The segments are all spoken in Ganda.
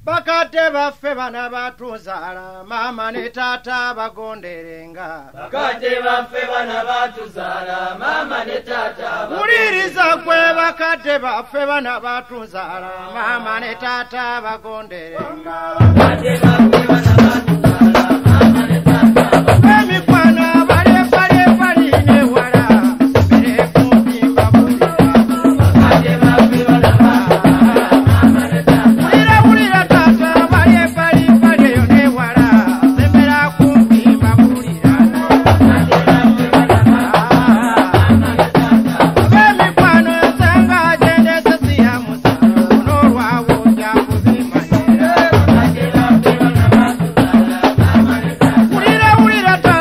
bakadde baffe bana batuzaala mama ne taata bagonderenga bakadde baffe bana batuzaala mama ne taata wuliriza gwe bakadde baffe bana batuzaala mama ne taata bagonderenga bakadde baffe bana batuzaala mama ne taata emikwana bale ne wala bere kumpi babulira bakadde baffe bana batuzaala mama ne taata wulira taata bale yo ne wala bere kumpi babulira bakadde baffe bana batuzaala mama ne taata emikwano ensanga agendese siyamusa n'olwawo jakuzimanyira bakadde baffe bana batuzaala mama ne taata wulira taata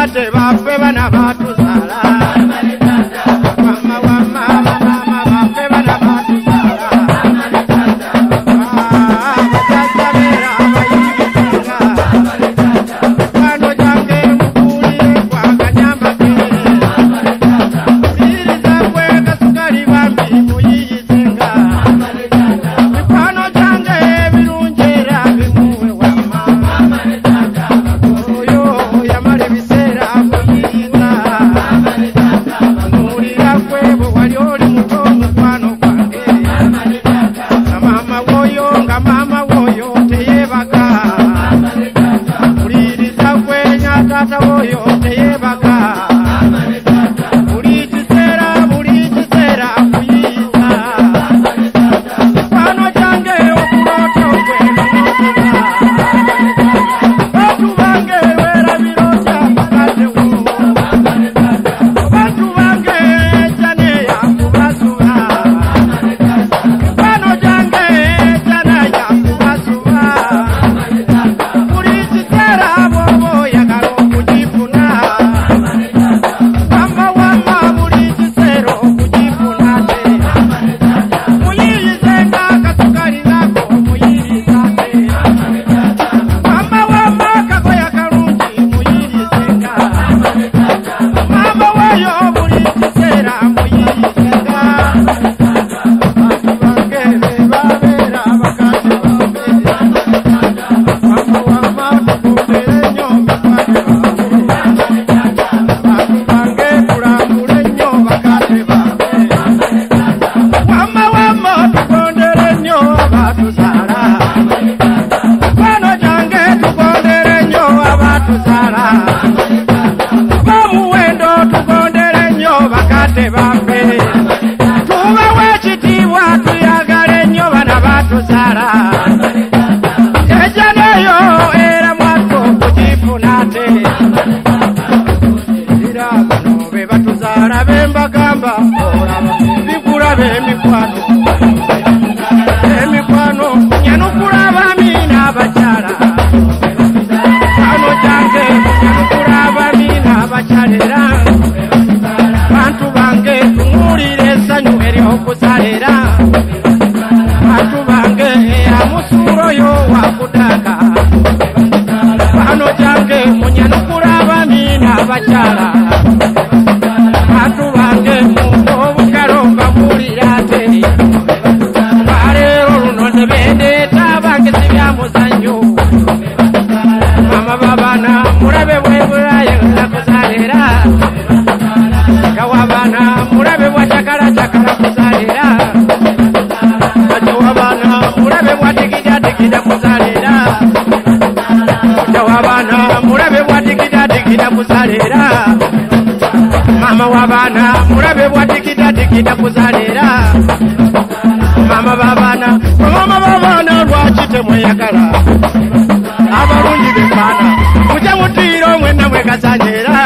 bakadde baffe bana batuzala mama wa mama mama baffe bana batuzala bazaza beera abayigizinga kwano gyange mukuulire kwakanyambake iriza kwe kasukali bambi muyiyizenga mikwano gyange ebirungi era bimuwe wamma oyo yamala ebiseera muyiyiza nuulira kwe bwe wali oli muto mukwano gwange nga maama woyo teyeebaka uliriza kwe nyataata woyo teyeebaka buli kiseera kuyiyiza mikwano gyange okulota okwe bantu bange weerabirotya bakaddewo bantu bange janeya kubasuba mikwano gyange janeya kubasuba buli kiseera bw'oba oyagala okugifuna wamma wamma buli kiseera okugifuna te muyiyizenga akasukali ngako muyiriza te wamma wamma kakoya kalungi muyirizenga mama wayo buli kiseera muyiyizenga bantu bange bebabeera bakadde baffe wamma wamma tukumbire nnyo bakadde baffe bantu bange tulambule nnyo bakadde baffe wamma wamma tukondere nnyo abatuzala mikwano gyange tukondere nnyo abatuzala b'omuwendo tukondere nnyo bakadde baffe tubawe ekitiibwa tuyagale nnyo bana batuzala ejaneyo era mwattu okugifuna te era bano be batuzaala bembagamba olaba bigulaba emikwano nyanukula abaami n'abakyala mikwano gyange nyanukula abaami n'abakyala era bantu bange tumuulire essanyu ery'okuzala era bantu bange amusuula oyo wakuddaaka mikwano gyange munyanukula abaami n'abakyala bantu bange obukalo mbamuulira ate baleero luno tebendeeta bange sibyamuzannyo mama babana mulabe bwebulaye nakuzalira kawabana mulabe bwacakala kuzalira kawabana mulabe bwatikida kuzalira kawabana mulabe bwatikida kuzalira mama wabana mulabe bwatikida kuzalira mama babana lwaki temweyagala abalungi befana muje mutiiro mwenna mwekazanyera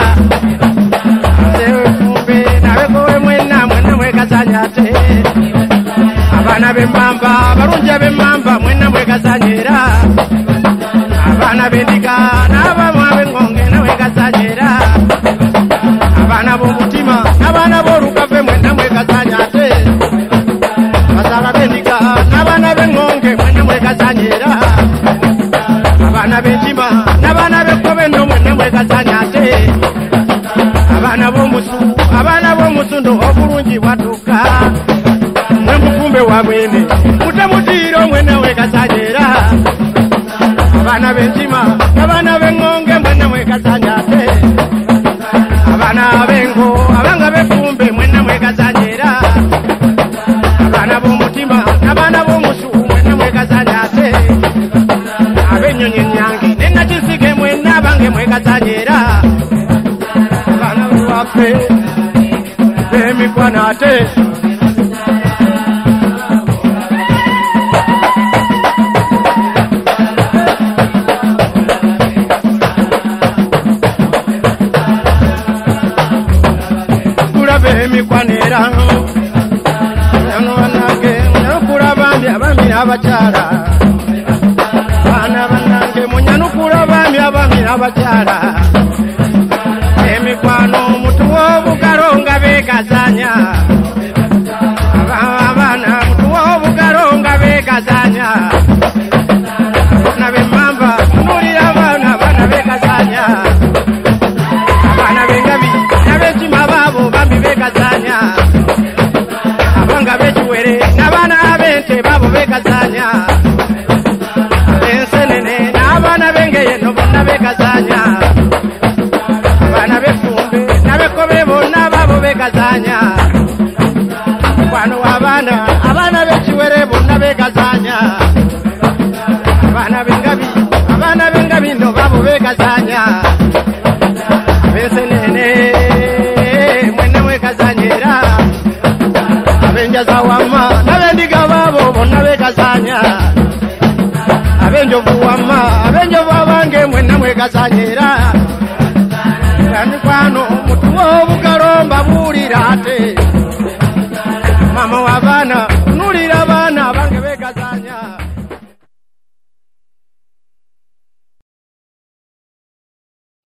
fumbe nabekowe mwenna mwekazanya te abaana b'emmamba abalungi ab'emmamba mwenna mwekazanyera abaana b'endiga n'abamu ab'engonge nawekazanyera abaana b'omutima n'abaana b'olukave mwenna mwekazanya te bazaala b'endiga n'abaana b'engonge mwenna mwekazanyera abaana b'entima n'abaana b'ekkobe nno mwenna mwekazanya te abaana b'omusundu obulungi bwatuuka mwe mufumbe wa mwene mutemutiiro mwenna mwekazanyera abaana b'entima n'abaana b'engonge mwenna mwekazanya te abaana b'engo abanga b'effumbe mwenna mwekazanyera abaana b'omutima n'abaana b'omusu mwenna mwekazanya te ab'ennyonyi ennyange n'ennakisige mwenna abange mwekazanyera abaana b'ewaffe b'emikwano ate emikwanira yano wanange munyanukula bambi abami abakyala baana bannange munyanukula bambi abami abakyala bekazanya abana mutuwa obugalonga bekazanya nabe mamba nulira abana bekazanya abana bengabi nabekima babo bambi bekazanya abanga bekiwere n'abaana ab'ente babo bekazanya ensenene n'abaana b'engeye no bonna bekazanya abaana b'effumbe n'abekobe bonna babo bekazanya wano abaana b'ekiwere bonna bekazanya abaana b'engabi no babo bekazanya abensenene mwena mwekazanyera abenjaza wama n'abendiga babo bonna bekazanya abenjovu wama abenjovu abange mwena mwekazanyera kwano mutuwa obugalomba buulira ate mama w'abaana